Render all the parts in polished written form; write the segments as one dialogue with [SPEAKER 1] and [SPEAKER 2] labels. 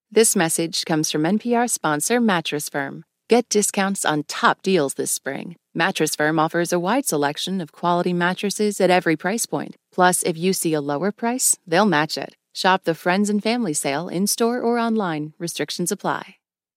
[SPEAKER 1] This message comes from NPR sponsor Mattress Firm. Get discounts on top deals this spring. Mattress Firm offers a wide selection of quality mattresses at every price point. Plus, if you see a lower price, they'll match it. Shop the Friends and Family Sale in-store or online. Restrictions apply.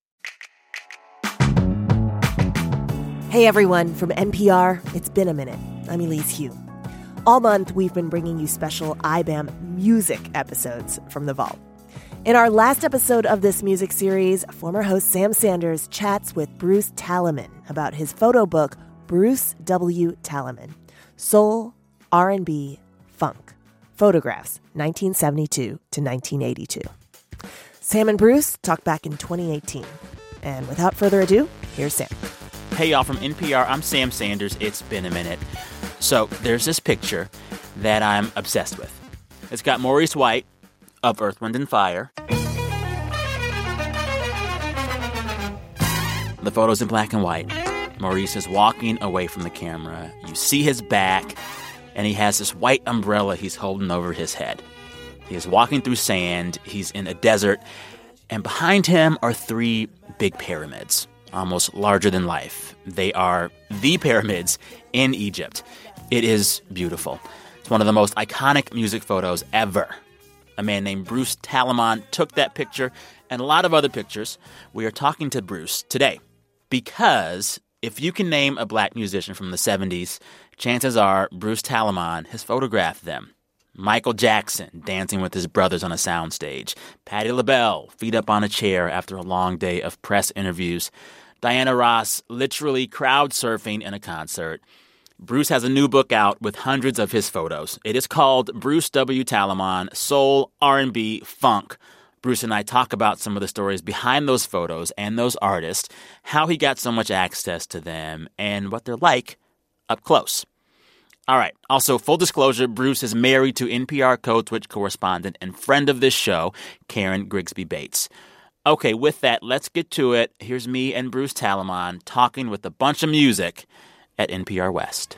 [SPEAKER 2] Hey everyone, from NPR, it's been a minute. I'm Elise Hu. All month, we've been bringing you special IBAM music episodes from the vault. In our last episode of this music series, former host Sam Sanders chats with Bruce Talaman about his photo book, Bruce W. Talaman, Soul, R&B, Funk, Photographs, 1972 to 1982. Sam and Bruce talked back in 2018. And without further ado, here's Sam.
[SPEAKER 3] Hey, y'all, from NPR, I'm Sam Sanders. It's been a minute. So there's this picture that I'm obsessed with. It's got Maurice White of Earth, Wind & Fire. The photo's in black and white. Maurice is walking away from the camera. You see his back, and he has this white umbrella he's holding over his head. He is walking through sand. He's in a desert. And behind him are three big pyramids, almost larger than life. They are the pyramids in Egypt. It is beautiful. It's one of the most iconic music photos ever. A man named Bruce Talaman took that picture and a lot of other pictures. We are talking to Bruce today because if you can name a black musician from the 70s, chances are Bruce Talaman has photographed them. Michael Jackson dancing with his brothers on a soundstage. Patti LaBelle feet up on a chair after a long day of press interviews. Diana Ross literally crowd surfing in a concert. Bruce has a new book out with hundreds of his photos. It is called Bruce W. Talaman, Soul, R&B, Funk. Bruce and I talk about some of the stories behind those photos and those artists, how he got so much access to them, and what they're like up close. All right. Also, full disclosure, Bruce is married to NPR Code Switch correspondent and friend of this show, Karen Grigsby Bates. Okay, with that, let's get to it. Here's me and Bruce Talaman talking with a bunch of music at NPR West.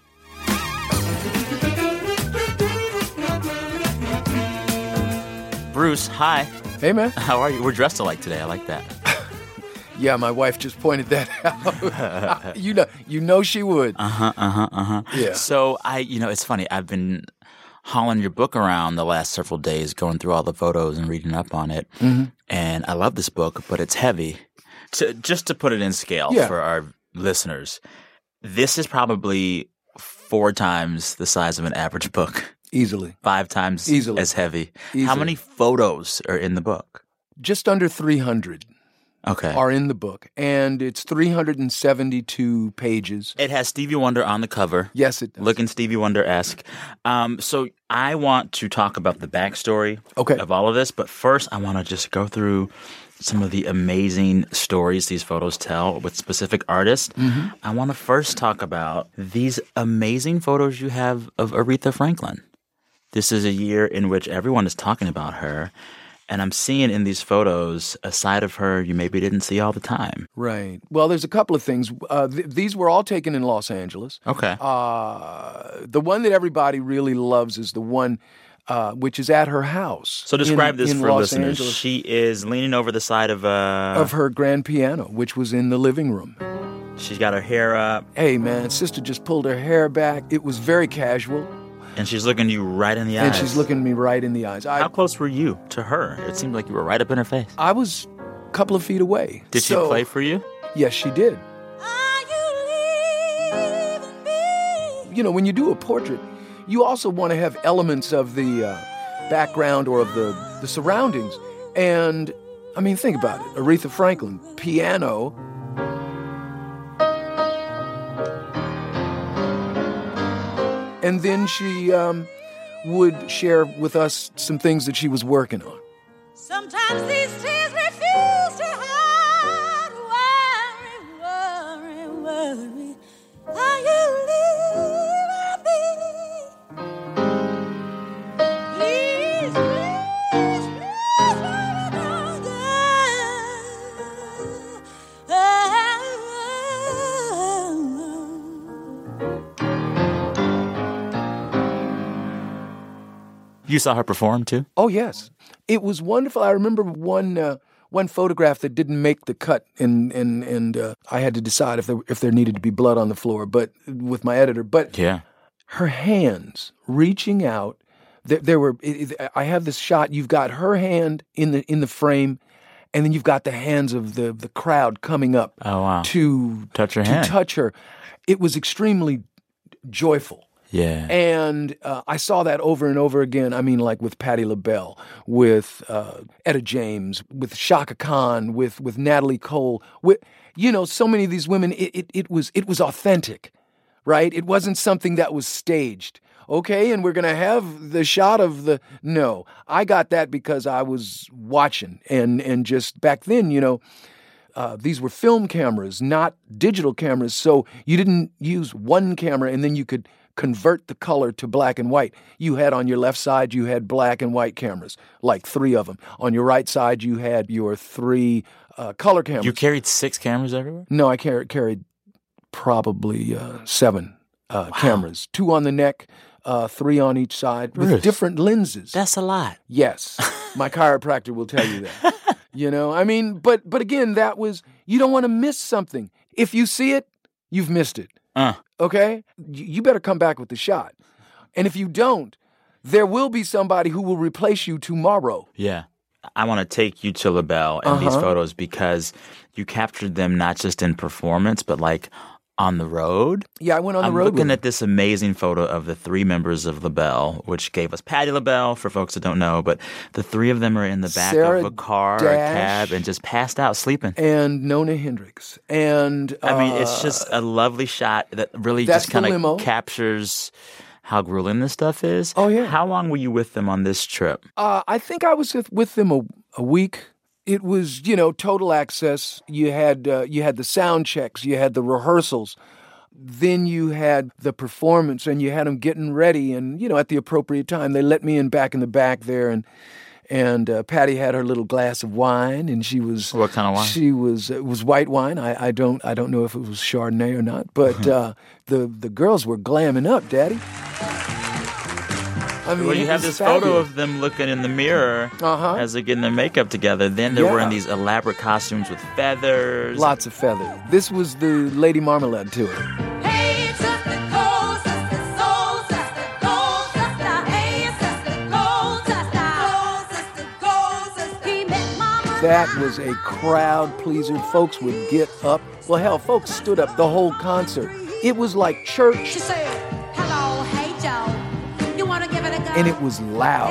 [SPEAKER 3] Bruce, hi.
[SPEAKER 4] Hey, man.
[SPEAKER 3] How are you? We're dressed alike today. I like that.
[SPEAKER 4] Yeah, my wife just pointed that out. you know she would. Yeah.
[SPEAKER 3] So it's funny. I've been hauling your book around the last several days, going through all the photos and reading up on it. Mm-hmm. And I love this book, but it's heavy. Just to put it in scale for our listeners, this is probably 4 times the size of an average book.
[SPEAKER 4] Easily.
[SPEAKER 3] 5 times
[SPEAKER 4] Easily.
[SPEAKER 3] as heavy.
[SPEAKER 4] Easily.
[SPEAKER 3] How many photos are in the book?
[SPEAKER 4] Just under 300 are in the book. And it's 372 pages.
[SPEAKER 3] It has Stevie Wonder on the cover.
[SPEAKER 4] Yes, it does.
[SPEAKER 3] Looking Stevie Wonder-esque. So I want to talk about the backstory of all of this. But first, I want to just go through some of the amazing stories these photos tell with specific artists. Mm-hmm. I want to first talk about these amazing photos you have of Aretha Franklin. This is a year in which everyone is talking about her. And I'm seeing in these photos a side of her you maybe didn't see all the time.
[SPEAKER 4] Right. Well, there's a couple of things. These were all taken in Los Angeles.
[SPEAKER 3] Okay.
[SPEAKER 4] The one that everybody really loves is the one which is at her house.
[SPEAKER 3] So describe this for
[SPEAKER 4] Los
[SPEAKER 3] listeners.
[SPEAKER 4] Angeles.
[SPEAKER 3] She is leaning over the side of
[SPEAKER 4] her grand piano, which was in the living room.
[SPEAKER 3] She's got her hair up.
[SPEAKER 4] Hey, man, sister just pulled her hair back. It was very casual.
[SPEAKER 3] And she's looking you right in the eyes.
[SPEAKER 4] And she's looking me right in the eyes.
[SPEAKER 3] How close were you to her? It seemed like you were right up in her face.
[SPEAKER 4] I was a couple of feet away.
[SPEAKER 3] Did she play for you?
[SPEAKER 4] Yes, she did. When you do a portrait, you also want to have elements of the background or of the surroundings. And, I mean, think about it. Aretha Franklin, piano. And then she would share with us some things that she was working on.
[SPEAKER 5] Sometimes these tears refuse to hide. Worry. Are you leaving me? Please,
[SPEAKER 3] You saw her perform, too?
[SPEAKER 4] Oh, yes. It was wonderful. I remember one one photograph that didn't make the cut, and I had to decide if there needed to be blood on the floor, but with my editor. But
[SPEAKER 3] Yeah.
[SPEAKER 4] her hands reaching out, I have this shot. You've got her hand in the frame, and then you've got the hands of the crowd coming up.
[SPEAKER 3] Oh, wow.
[SPEAKER 4] To
[SPEAKER 3] touch her hand.
[SPEAKER 4] To touch her. It was extremely joyful.
[SPEAKER 3] Yeah.
[SPEAKER 4] And I saw that over and over again. I mean, like with Patti LaBelle, with Etta James, with Shaka Khan, with Natalie Cole, with so many of these women. It was authentic, right? It wasn't something that was staged. Okay, and we're gonna have the shot of the. No, I got that because I was watching, and just back then, these were film cameras, not digital cameras. So you didn't use one camera and then you could convert the color to black and white. You had on your left side, you had black and white cameras, like 3 of them. On your right side, you had your 3 color cameras.
[SPEAKER 3] You carried 6 cameras everywhere?
[SPEAKER 4] No, I carried probably 7 cameras. 2 on the neck, 3 on each side with
[SPEAKER 3] Bruce,
[SPEAKER 4] different lenses.
[SPEAKER 3] That's a lot.
[SPEAKER 4] Yes. My chiropractor will tell you that. I mean, but again, that was, you don't want to miss something. If you see it, you've missed it. Okay? You better come back with the shot. And if you don't, there will be somebody who will replace you tomorrow.
[SPEAKER 3] Yeah. I want to take you to LaBelle and these photos because you captured them not just in performance, but like on the road.
[SPEAKER 4] Yeah, I went on the road.
[SPEAKER 3] I'm looking at this amazing photo of the 3 members of LaBelle, which gave us Patti LaBelle, for folks that don't know. But the 3 of them are in the back
[SPEAKER 4] Sarah
[SPEAKER 3] of a car or a
[SPEAKER 4] Dash,
[SPEAKER 3] cab and just passed out sleeping.
[SPEAKER 4] And Nona Hendrix. And
[SPEAKER 3] I mean, it's just a lovely shot that really
[SPEAKER 4] that's
[SPEAKER 3] just kind
[SPEAKER 4] the limo.
[SPEAKER 3] of captures how grueling this stuff is.
[SPEAKER 4] Oh, yeah.
[SPEAKER 3] How long were you with them on this trip?
[SPEAKER 4] I think I was with them a week. It was, total access. You had the sound checks. You had the rehearsals. Then you had the performance, and you had them getting ready. And, at the appropriate time, they let me in back in the back there. And Patti had her little glass of wine, and she was...
[SPEAKER 3] What kind of wine?
[SPEAKER 4] It was white wine. I don't know if it was Chardonnay or not. But the girls were glamming up, Daddy. I mean,
[SPEAKER 3] well, you have this photo of them looking in the mirror as they're getting their makeup together. Then they're wearing these elaborate costumes with feathers.
[SPEAKER 4] Lots of feathers. This was the Lady Marmalade tour.
[SPEAKER 5] Hey, sister, go, sister, soul, sister, go, sister. Hey, sister, go, sister, go, sister. He met Mama.
[SPEAKER 4] That was a crowd pleaser. Folks would get up. Well, hell, folks stood up the whole concert. It was like church.
[SPEAKER 5] She said, hello, hey, Joe. You want to give it a go?
[SPEAKER 4] And it was loud.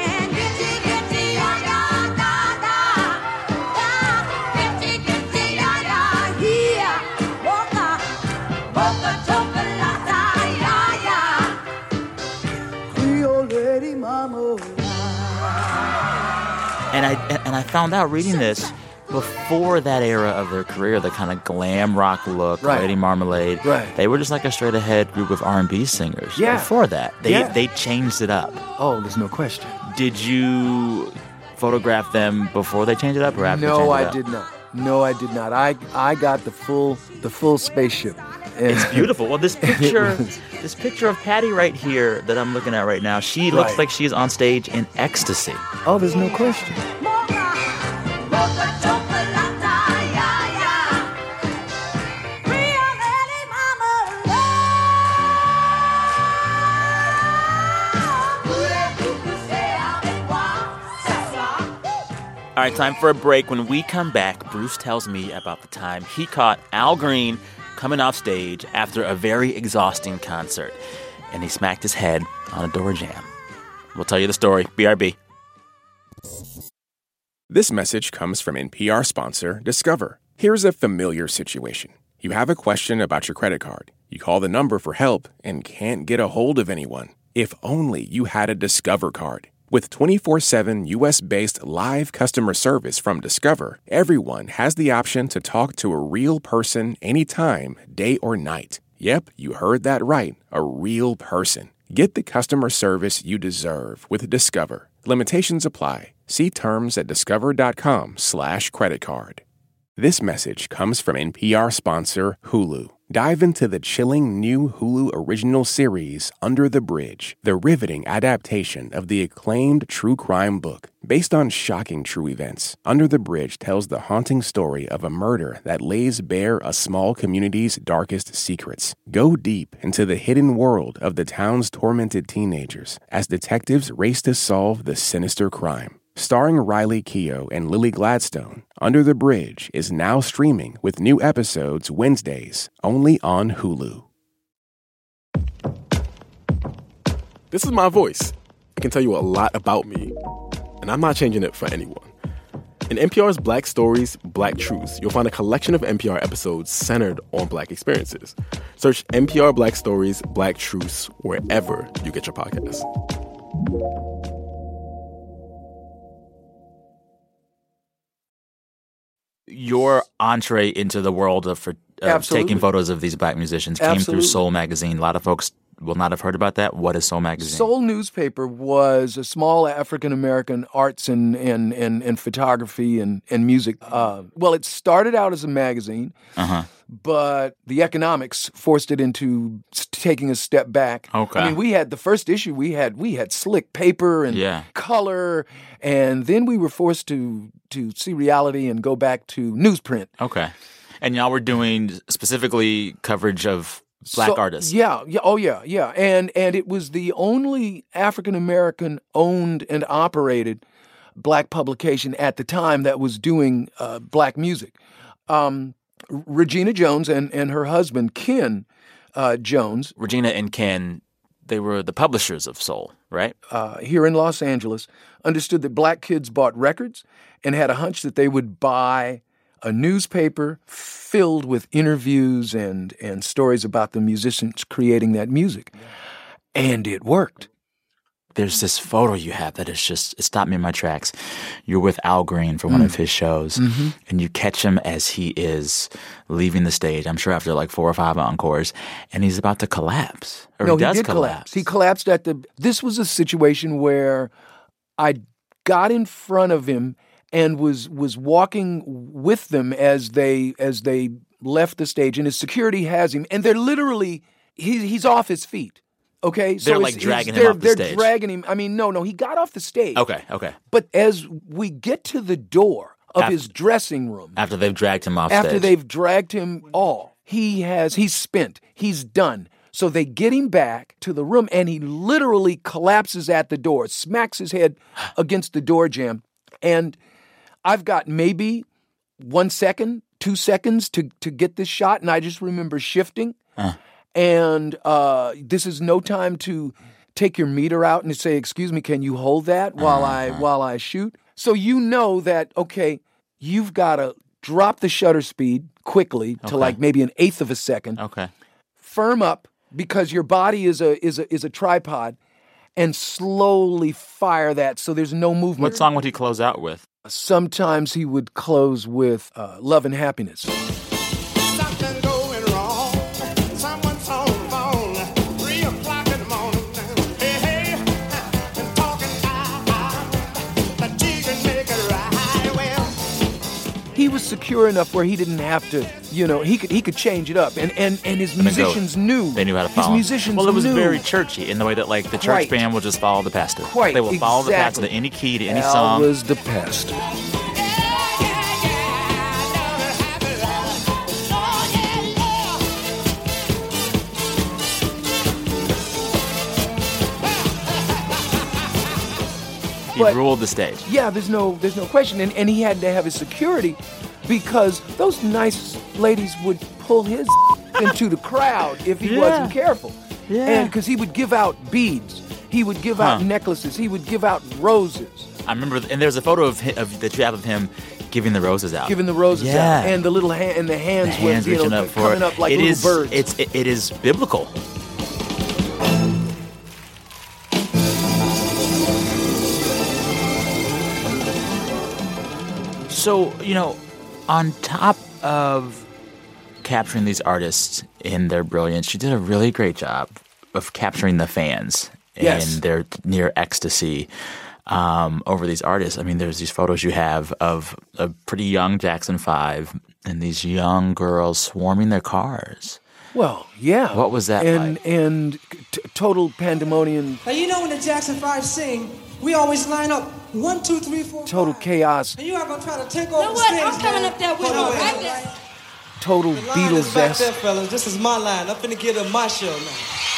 [SPEAKER 3] And I found out reading this before that era of their career, the kind of glam rock look,
[SPEAKER 4] Right.
[SPEAKER 3] Lady Marmalade.
[SPEAKER 4] Right.
[SPEAKER 3] They were just like a straight ahead group of R&B singers.
[SPEAKER 4] Yeah.
[SPEAKER 3] Before that,
[SPEAKER 4] Yeah.
[SPEAKER 3] they changed it up.
[SPEAKER 4] Oh, there's no question.
[SPEAKER 3] Did you photograph them before they changed it up or after?
[SPEAKER 4] No,
[SPEAKER 3] they
[SPEAKER 4] I
[SPEAKER 3] changed it up?
[SPEAKER 4] did not. No, I did not. I got the full spaceship. And
[SPEAKER 3] It's beautiful. Well, this picture,
[SPEAKER 4] was.
[SPEAKER 3] this picture of Patti right here that I'm looking at right now, she looks
[SPEAKER 4] Right.
[SPEAKER 3] like she's on stage in ecstasy.
[SPEAKER 4] Oh, there's no question.
[SPEAKER 3] All right, time for a break. When we come back, Bruce tells me about the time he caught Al Green coming off stage after a very exhausting concert, and he smacked his head on a door jamb. We'll tell you the story. BRB.
[SPEAKER 6] This message comes from NPR sponsor Discover. Here's a familiar situation. You have a question about your credit card. You call the number for help and can't get a hold of anyone. If only you had a Discover card. With 24/7 U.S.-based live customer service from Discover, everyone has the option to talk to a real person anytime, day or night. Yep, you heard that right, a real person. Get the customer service you deserve with Discover. Limitations apply. See terms at discover.com/creditcard. This message comes from NPR sponsor Hulu. Dive into the chilling new Hulu original series, Under the Bridge, the riveting adaptation of the acclaimed true crime book. Based on shocking true events, Under the Bridge tells the haunting story of a murder that lays bare a small community's darkest secrets. Go deep into the hidden world of the town's tormented teenagers as detectives race to solve the sinister crime. Starring Riley Keough and Lily Gladstone, Under the Bridge is now streaming with new episodes Wednesdays, only on Hulu.
[SPEAKER 7] This is my voice. It can tell you a lot about me, and I'm not changing it for anyone. In NPR's Black Stories, Black Truths, you'll find a collection of NPR episodes centered on Black experiences. Search NPR Black Stories, Black Truths wherever you get your podcasts.
[SPEAKER 3] Your entree into the world of taking photos of these Black musicians came through Soul Magazine. A lot of folks will not have heard about that. What is Soul Magazine?
[SPEAKER 4] Soul newspaper was a small African-American arts and photography and music. Well, it started out as a magazine, but the economics forced it into taking a step back.
[SPEAKER 3] Okay.
[SPEAKER 4] I mean, we had the first issue, we had slick paper and color, and then we were forced to see reality and go back to newsprint.
[SPEAKER 3] Okay. And y'all were doing specifically coverage of Black artists.
[SPEAKER 4] Yeah. And it was the only African-American owned and operated Black publication at the time that was doing Black music. Regina Jones and her husband, Ken Jones.
[SPEAKER 3] Regina and Ken, they were the publishers of Soul, right?
[SPEAKER 4] Here in Los Angeles, understood that Black kids bought records and had a hunch that they would buy a newspaper filled with interviews and stories about the musicians creating that music. And it worked.
[SPEAKER 3] There's this photo you have that is just, it stopped me in my tracks. You're with Al Green for one of his shows, and you catch him as he is leaving the stage, I'm sure after like 4 or 5 encores, and he's about to collapse.
[SPEAKER 4] No, he did collapse. He collapsed this was a situation where I got in front of him and was walking with them as they left the stage, and his security has him, and they're literally he's off his feet. Okay,
[SPEAKER 3] they're like dragging him off the stage.
[SPEAKER 4] They're dragging him. I mean, no, he got off the stage.
[SPEAKER 3] Okay.
[SPEAKER 4] But as we get to the door of his dressing room,
[SPEAKER 3] after they've dragged him off stage,
[SPEAKER 4] after they've dragged him he's spent. He's done. So they get him back to the room, and he literally collapses at the door, smacks his head against the door jamb, and I've got maybe 1 second, 2 seconds to get this shot, and I just remember shifting. And this is no time to take your meter out and say, "Excuse me, can you hold that while I shoot?" So you know that, okay, you've got to drop the shutter speed quickly to like maybe 1/8 of a second.
[SPEAKER 3] Okay.
[SPEAKER 4] Firm up because your body is a tripod, and slowly fire that so there's no movement.
[SPEAKER 3] What song would he close out with?
[SPEAKER 4] Sometimes he would close with Love and Happiness.
[SPEAKER 8] Something going wrong. Someone's on the phone. 3 o'clock in the morning. Hey, and talking that you can make it right. Well,
[SPEAKER 4] He was secure enough where he didn't have to, he could change it up, and his musicians knew.
[SPEAKER 3] They knew how to follow.
[SPEAKER 4] His musicians
[SPEAKER 3] Well, it was
[SPEAKER 4] knew.
[SPEAKER 3] very churchy in the way that like the church
[SPEAKER 4] Right.
[SPEAKER 3] band will just follow the pastor.
[SPEAKER 4] Quite,
[SPEAKER 3] They will follow the pastor
[SPEAKER 4] exactly.
[SPEAKER 3] to any key, to any
[SPEAKER 4] Al
[SPEAKER 3] song.
[SPEAKER 4] was the pastor.
[SPEAKER 3] He ruled the stage.
[SPEAKER 4] Yeah, there's no question, and he had to have his security because those nice ladies would pull his into the crowd if he wasn't careful.
[SPEAKER 3] Yeah.
[SPEAKER 4] And because he would give out beads, he would give out necklaces, he would give out roses.
[SPEAKER 3] I remember, and there's a photo of that you have of him giving the roses out.
[SPEAKER 4] Giving the roses
[SPEAKER 3] Yeah.
[SPEAKER 4] out, and the little and the hands,
[SPEAKER 3] The hands
[SPEAKER 4] was,
[SPEAKER 3] reaching up for
[SPEAKER 4] coming
[SPEAKER 3] it.
[SPEAKER 4] up like
[SPEAKER 3] It
[SPEAKER 4] little
[SPEAKER 3] is-
[SPEAKER 4] birds.
[SPEAKER 3] It is biblical. So, on top of capturing these artists in their brilliance, she did a really great job of capturing the fans
[SPEAKER 4] Yes.
[SPEAKER 3] in their near ecstasy over these artists. I mean, there's these photos you have of a pretty young Jackson 5 and these young girls swarming their cars.
[SPEAKER 4] Well, yeah.
[SPEAKER 3] What was that
[SPEAKER 4] and,
[SPEAKER 3] like?
[SPEAKER 4] And total pandemonium,
[SPEAKER 9] Now, you know when the Jackson 5 sing, we always line up 1, 2, 3, 4,
[SPEAKER 4] total
[SPEAKER 9] 5.
[SPEAKER 4] chaos,
[SPEAKER 9] And you are going to try to take
[SPEAKER 5] You
[SPEAKER 9] over
[SPEAKER 5] know
[SPEAKER 9] the
[SPEAKER 5] what?
[SPEAKER 9] stage.
[SPEAKER 5] I'm coming up there with
[SPEAKER 9] Hold
[SPEAKER 5] you
[SPEAKER 9] on,
[SPEAKER 5] right
[SPEAKER 9] wait.
[SPEAKER 5] there.
[SPEAKER 4] total
[SPEAKER 9] The line is back there,
[SPEAKER 4] Beatles-esque.
[SPEAKER 9] fellas. This is my line. I'm finna get on my show now.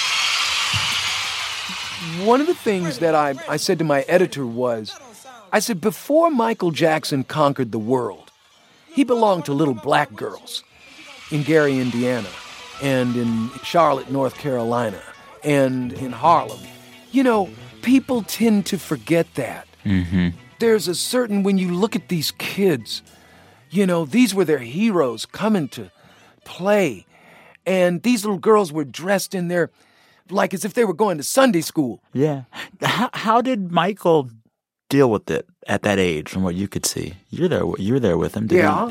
[SPEAKER 4] One of the things that I said to my editor was, I said, before Michael Jackson conquered the world, he belonged to little black girls in Gary, Indiana, and in Charlotte, North Carolina, and in Harlem. You know, people tend to forget that.
[SPEAKER 3] Mm-hmm.
[SPEAKER 4] There's a certain, when you look at these kids, you know, these were their heroes coming to play. And these little girls were dressed in their, like as if they were going to Sunday school.
[SPEAKER 3] Yeah. How did Michael deal with it at that age, from what you could see? You're there with him.
[SPEAKER 4] Yeah.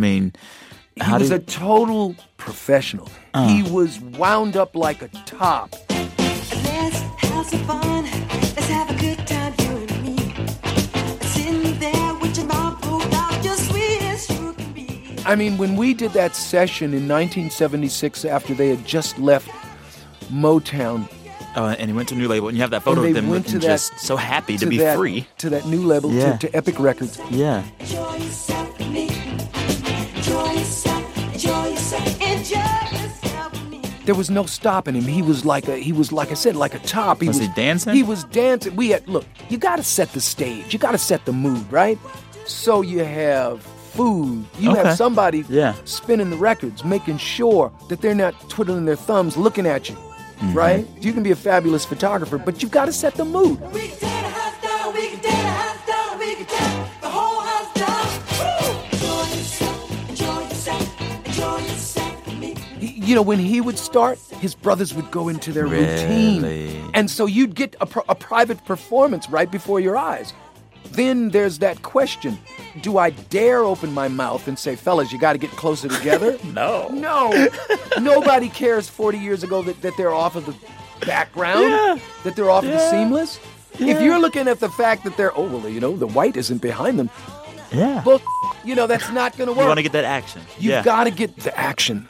[SPEAKER 3] How
[SPEAKER 4] He was a total professional. He was wound up like a top.
[SPEAKER 5] Let's have some fun. Let's have a good time, you and me. Sitting there with your mouth pulled out, just sweet as you can be.
[SPEAKER 4] I mean, when we did that session in 1976 after they had just left Motown,
[SPEAKER 3] and he went to a new label, and you have that photo
[SPEAKER 4] and
[SPEAKER 3] of
[SPEAKER 4] they
[SPEAKER 3] them
[SPEAKER 4] went
[SPEAKER 3] looking
[SPEAKER 4] to
[SPEAKER 3] just
[SPEAKER 4] that,
[SPEAKER 3] so happy to
[SPEAKER 4] to
[SPEAKER 3] be
[SPEAKER 4] that-
[SPEAKER 3] free.
[SPEAKER 4] to that new label,
[SPEAKER 3] Yeah.
[SPEAKER 4] to Epic Records.
[SPEAKER 3] Yeah.
[SPEAKER 5] Enjoy yourself with me. Enjoy yourself, enjoy yourself, enjoy yourself with me.
[SPEAKER 4] There was no stopping him. He was like I said, like a top.
[SPEAKER 3] Was he dancing?
[SPEAKER 4] He was dancing. Look, you got to set the stage. You got to set the mood, right? So you have food. You
[SPEAKER 3] Okay.
[SPEAKER 4] have somebody
[SPEAKER 3] Yeah.
[SPEAKER 4] spinning the records, making sure that they're not twiddling their thumbs looking at you,
[SPEAKER 3] Mm-hmm.
[SPEAKER 4] right? You can be a fabulous photographer, but you've got to set the mood.
[SPEAKER 5] We can tear the house down, we can tear the house down, we can tear the whole house down. Woo! Enjoy yourself, enjoy yourself, enjoy yourself with me.
[SPEAKER 4] You know, when he would start, his brothers would go into their routine.
[SPEAKER 3] Really?
[SPEAKER 4] And so you'd get a private performance right before your eyes. Then there's that question. Do I dare open my mouth and say, fellas, you got to get closer together?
[SPEAKER 3] No.
[SPEAKER 4] No. Nobody cares 40 years ago that they're off of the background, that they're off of the seamless. If you're looking at the fact that they're, the white isn't behind them,
[SPEAKER 3] Yeah.
[SPEAKER 4] well, that's not going to work.
[SPEAKER 3] You want to get that action.
[SPEAKER 4] You've got to get the action.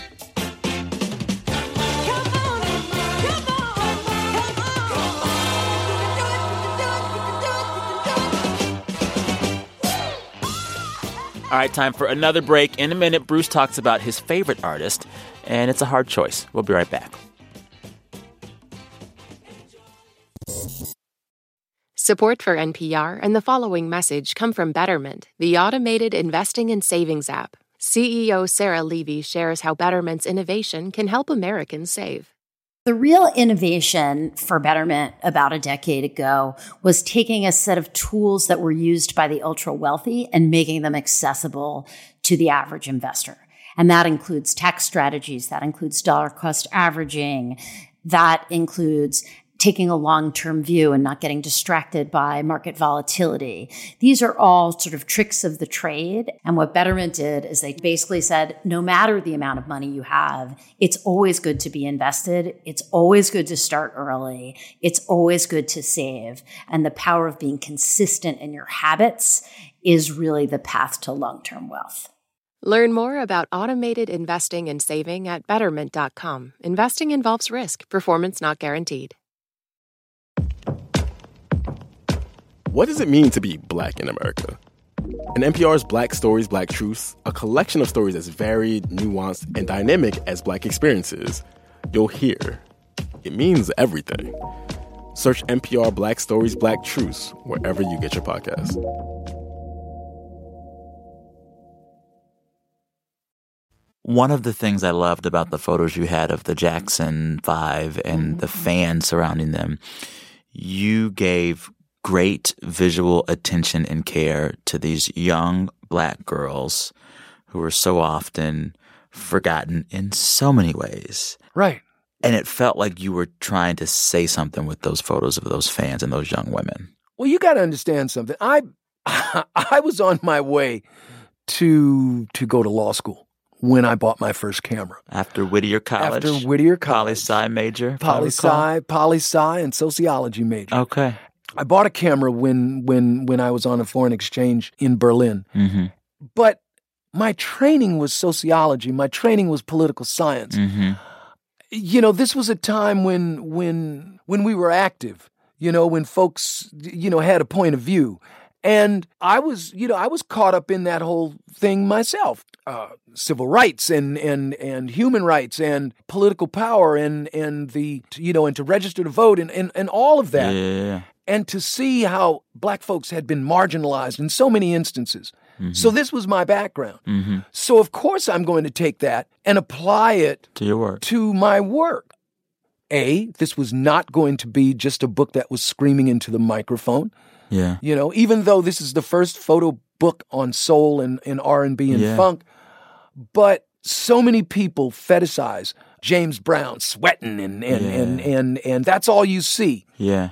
[SPEAKER 5] Come on, come on, come
[SPEAKER 3] All right, time for another break. In a minute, Bruce talks about his favorite artist, and it's a hard choice. We'll be right back.
[SPEAKER 1] Support for NPR and the following message come from Betterment, the automated investing and savings app. CEO Sarah Levy shares how Betterment's innovation can help Americans save.
[SPEAKER 10] The real innovation for Betterment about a decade ago was taking a set of tools that were used by the ultra wealthy and making them accessible to the average investor. And that includes tax strategies, that includes dollar cost averaging, that includes taking a long-term view and not getting distracted by market volatility. These are all sort of tricks of the trade. And what Betterment did is they basically said, no matter the amount of money you have, it's always good to be invested. It's always good to start early. It's always good to save. And the power of being consistent in your habits is really the path to long-term wealth.
[SPEAKER 1] Learn more about automated investing and saving at Betterment.com. Investing involves risk. Performance not guaranteed.
[SPEAKER 7] What does it mean to be black in America? In NPR's Black Stories, Black Truths, a collection of stories as varied, nuanced, and dynamic as black experiences, you'll hear it means everything. Search NPR Black Stories, Black Truths wherever you get your podcasts.
[SPEAKER 3] One of the things I loved about the photos you had of the Jackson 5 and the fans surrounding them, you gave great visual attention and care to these young black girls who are so often forgotten in so many ways.
[SPEAKER 4] Right.
[SPEAKER 3] And it felt like you were trying to say something with those photos of those fans and those young women.
[SPEAKER 4] Well, you got to understand something. I was on my way to go to law school when I bought my first camera.
[SPEAKER 3] After Whittier College?
[SPEAKER 4] After Whittier College.
[SPEAKER 3] Poli-sci major?
[SPEAKER 4] Poli-sci, and sociology major.
[SPEAKER 3] Okay.
[SPEAKER 4] I bought a camera when I was on a foreign exchange in Berlin.
[SPEAKER 3] Mm-hmm.
[SPEAKER 4] But my training was sociology. My training was political science. This was a time when we were active, when folks, had a point of view. And I was caught up in that whole thing myself. Civil rights and human rights and political power and the, and to register to vote and all of that.
[SPEAKER 3] Yeah.
[SPEAKER 4] And to see how black folks had been marginalized in so many instances. So this was my background. So of course I'm going to take that and apply it
[SPEAKER 3] To your work.
[SPEAKER 4] to my work. This was not going to be just a book that was screaming into the microphone.
[SPEAKER 3] Yeah.
[SPEAKER 4] Even though this is the first photo book on soul and R&B and
[SPEAKER 3] Yeah.
[SPEAKER 4] funk, but so many people fetishize James Brown sweating and that's all you see.
[SPEAKER 3] Yeah.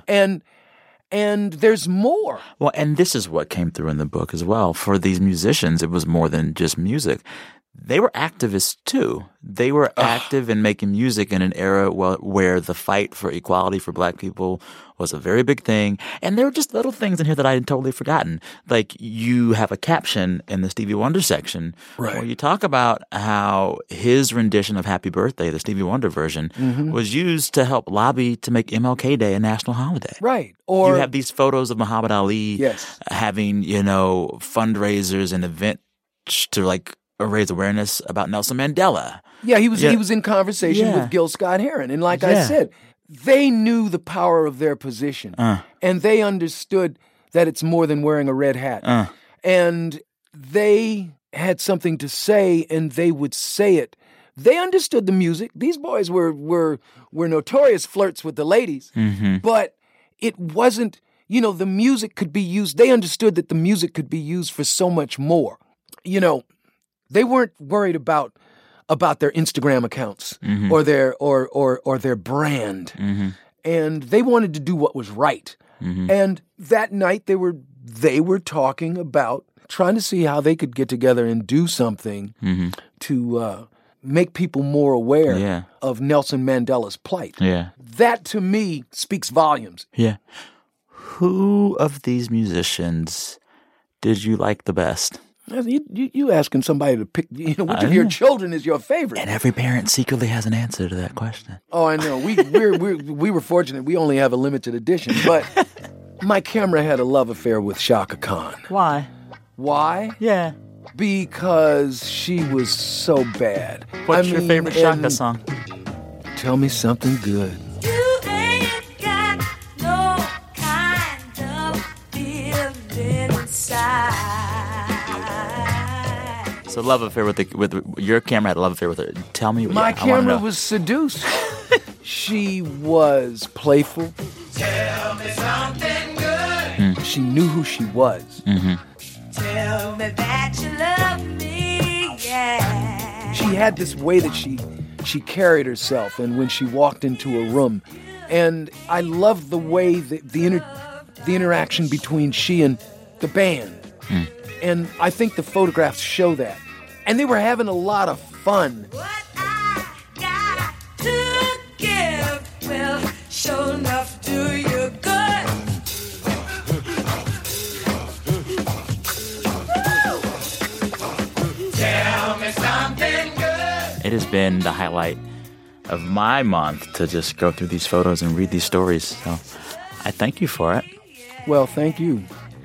[SPEAKER 4] And there's more.
[SPEAKER 3] Well, and this is what came through in the book as well. For these musicians, it was more than just music. They were activists too. They were active in making music in an era where the fight for equality for black people was a very big thing. And there were just little things in here that I had totally forgotten. Like you have a caption in the Stevie Wonder section where you talk about how his rendition of Happy Birthday, the Stevie Wonder version, was used to help lobby to make MLK Day a national holiday.
[SPEAKER 4] Right. Or
[SPEAKER 3] you have these photos of Muhammad Ali having, fundraisers and events to raise awareness about Nelson Mandela.
[SPEAKER 4] Yeah, he was in conversation with Gil Scott-Heron. And like I said, they knew the power of their position. And they understood that it's more than wearing a red hat. And they had something to say, and they would say it. They understood the music. These boys were notorious flirts with the ladies. But it wasn't, the music could be used. They understood that the music could be used for so much more. They weren't worried about their Instagram accounts or their brand, and they wanted to do what was right. And that night they were talking about trying to see how they could get together and do something to make people more aware of Nelson Mandela's plight.
[SPEAKER 3] Yeah,
[SPEAKER 4] that to me speaks volumes.
[SPEAKER 3] Yeah, who of these musicians did you like the best?
[SPEAKER 4] You asking somebody to pick, which of your children is your favorite?
[SPEAKER 3] And every parent secretly has an answer to that question.
[SPEAKER 4] Oh, I know. We were fortunate. We only have a limited edition. But my camera had a love affair with Chaka Khan.
[SPEAKER 3] Why?
[SPEAKER 4] Why?
[SPEAKER 3] Yeah.
[SPEAKER 4] Because she was so bad.
[SPEAKER 3] What's your favorite Chaka song?
[SPEAKER 4] Tell me something good.
[SPEAKER 5] You ain't got no kind of feeling inside.
[SPEAKER 3] So love affair with your camera had a love affair with her. Tell me.
[SPEAKER 4] My camera was seduced. She was playful.
[SPEAKER 5] Tell me something good.
[SPEAKER 4] She knew who she was.
[SPEAKER 5] Tell me that you love me, yeah.
[SPEAKER 4] She had this way that she carried herself, and when she walked into a room, and I loved the way that the interaction between she and the band. And I think the photographs show that. And they were having a lot of fun.
[SPEAKER 5] What I got to give will sure enough do you good. Tell me something good.
[SPEAKER 3] It has been the highlight of my month to just go through these photos and read these stories. So I thank you for it.
[SPEAKER 4] Well, thank you.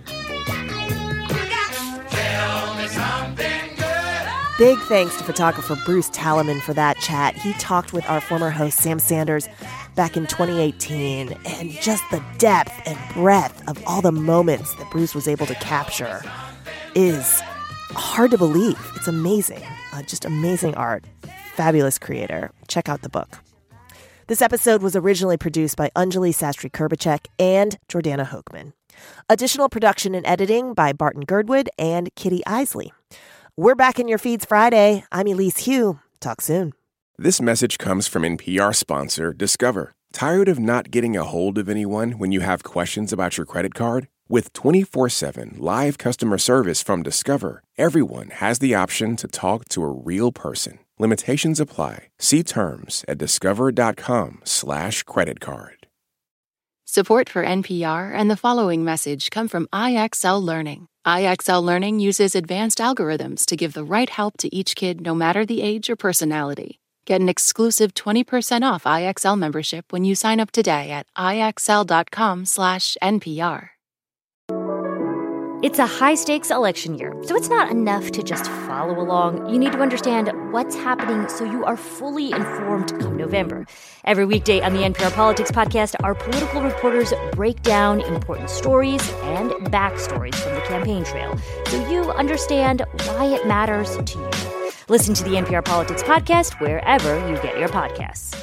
[SPEAKER 2] Big thanks to photographer Bruce Talaman for that chat. He talked with our former host, Sam Sanders, back in 2018. And just the depth and breadth of all the moments that Bruce was able to capture is hard to believe. It's amazing. Just amazing art. Fabulous creator. Check out the book. This episode was originally produced by Anjali Sastry-Kurbacek and Jordana Hochman. Additional production and editing by Barton Girdwood and Kitty Isley. We're back in your feeds Friday. I'm Elise Hu. Talk soon.
[SPEAKER 6] This message comes from NPR sponsor Discover. Tired of not getting a hold of anyone when you have questions about your credit card? With 24/7 live customer service from Discover, everyone has the option to talk to a real person. Limitations apply. See terms at discover.com/creditcard.
[SPEAKER 1] Support for NPR and the following message come from IXL Learning. IXL Learning uses advanced algorithms to give the right help to each kid no matter the age or personality. Get an exclusive 20% off IXL membership when you sign up today at IXL.com/NPR.
[SPEAKER 11] It's a high-stakes election year, so it's not enough to just follow along. You need to understand what's happening so you are fully informed come November. Every weekday on the NPR Politics Podcast, our political reporters break down important stories and backstories from the campaign trail so you understand why it matters to you. Listen to the NPR Politics Podcast wherever you get your podcasts.